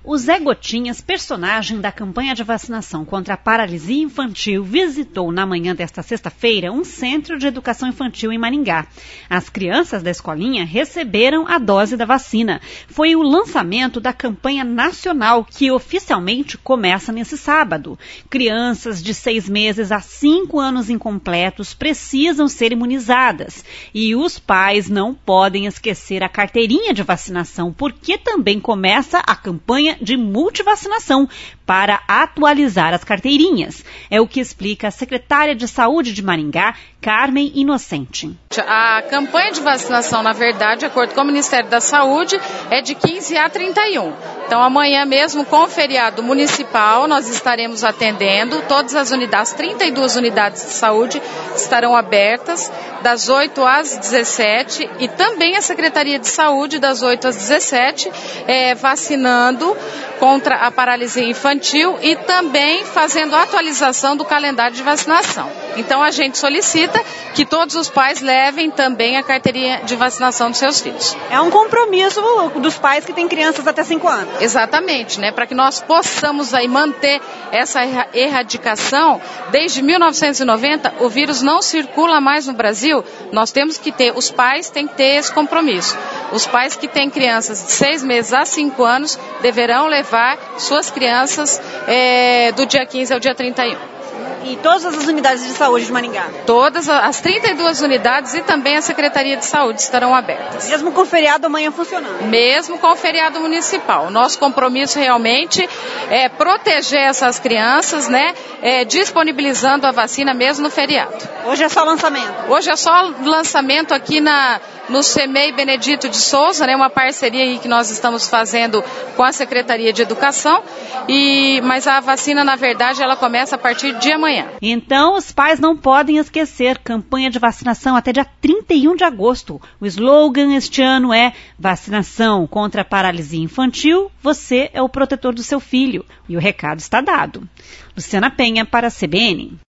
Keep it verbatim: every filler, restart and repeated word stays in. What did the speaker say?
O Zé Gotinhas, personagem da campanha de vacinação contra a paralisia infantil, visitou na manhã desta sexta-feira um centro de educação infantil em Maringá. As crianças da escolinha receberam a dose da vacina. Foi o lançamento da campanha nacional, que oficialmente começa nesse sábado. Crianças de seis meses a cinco anos incompletos precisam ser imunizadas. E os pais não podem esquecer a carteirinha de vacinação, porque também começa a campanha de multivacinação para atualizar as carteirinhas. É o que explica a secretária de Saúde de Maringá, Carmen Inocente. A campanha de vacinação, na verdade, de acordo com o Ministério da Saúde, é de quinze a trinta e um. Então, amanhã mesmo, com o feriado municipal, nós estaremos atendendo todas as unidades, trinta e duas unidades de saúde estarão abertas das oito às dezessete e também a Secretaria de Saúde das oito às dezessete, é, vacinando contra a paralisia infantil e também fazendo a atualização do calendário de vacinação. Então, a gente solicita que todos os pais levem também a carteirinha de vacinação dos seus filhos. É um compromisso dos pais que têm crianças até cinco anos. Exatamente, né? Para que nós possamos aí manter essa erradicação. Desde mil novecentos e noventa, o vírus não circula mais no Brasil. Nós temos que ter, os pais têm que ter esse compromisso. Os pais que têm crianças de seis meses a cinco anos deverão levar suas crianças é, do dia quinze ao dia trinta e um. E todas as unidades de saúde de Maringá? Todas as trinta e duas unidades e também a Secretaria de Saúde estarão abertas. Mesmo com o feriado amanhã funcionando? Mesmo com o feriado municipal. Nosso compromisso realmente é proteger essas crianças, né? É, disponibilizando a vacina mesmo no feriado. Hoje é só lançamento? Hoje é só lançamento aqui na, no CEMEI Benedito de Souza, né? Uma parceria aí que nós estamos fazendo com a Secretaria de Educação. E, mas a vacina, na verdade, ela começa a partir de amanhã. Então, os pais não podem esquecer, campanha de vacinação até dia trinta e um de agosto. O slogan este ano é vacinação contra a paralisia infantil, você é o protetor do seu filho. E o recado está dado. Luciana Penha para a C B N.